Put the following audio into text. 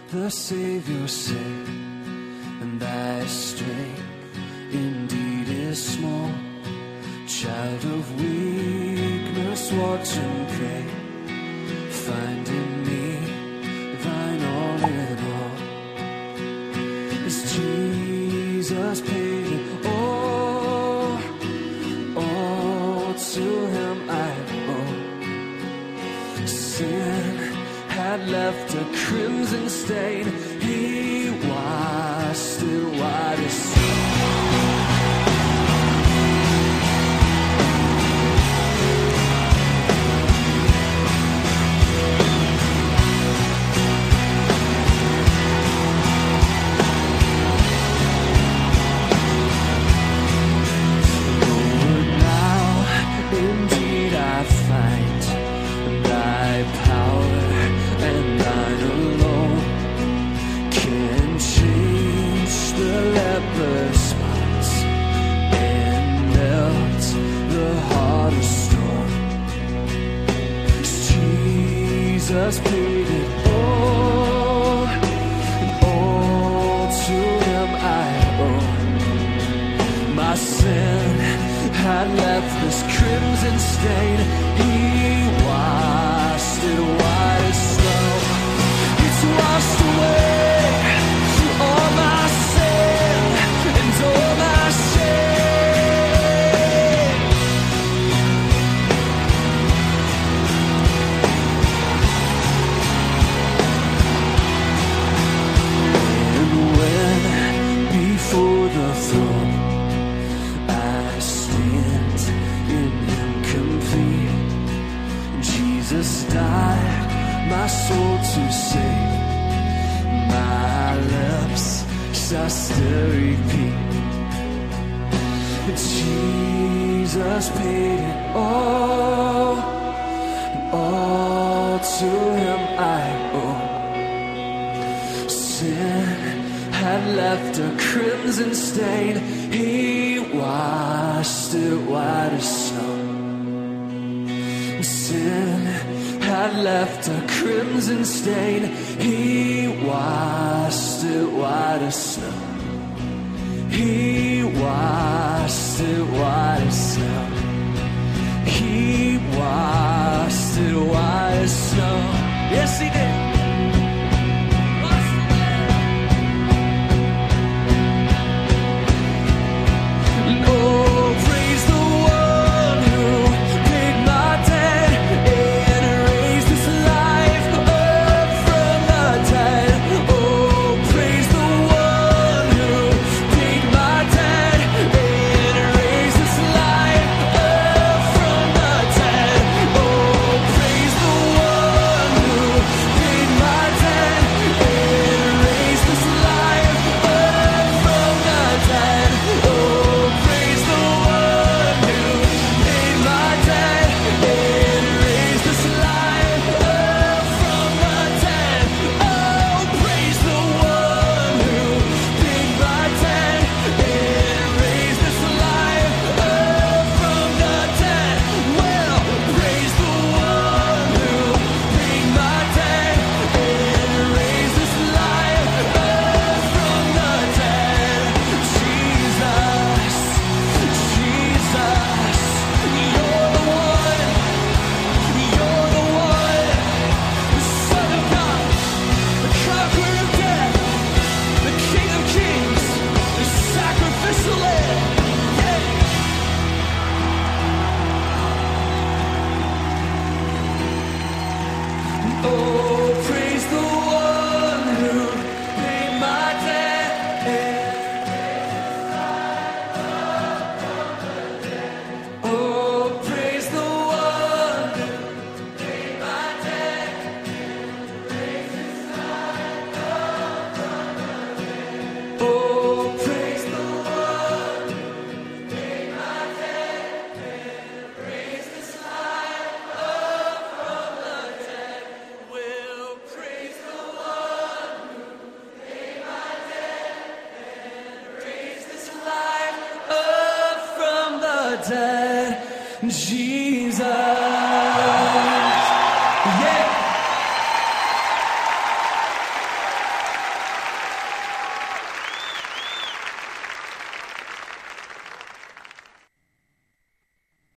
the Savior say, and thy strength indeed is small. Child of weakness, watch and pray. Find in me thine all in all. As Jesus paid it all to him I owe. Sin had left a crimson stain. He washed it white as snow. Jesus paid it all, and all to him I owe. My sin had left this crimson stain. He washed it white as snow. It's washed away all my sin and all my shame. Before the throne I stand in him complete. Jesus died my soul to save. My lips shall still repeat. Jesus paid it all, and all to him I owe. Sin had left a crimson stain. He washed it white as snow. Sin had left a crimson stain. He washed it white as snow. He washed it white as snow. He washed it white as snow. Yes, he did. Dead, Jesus.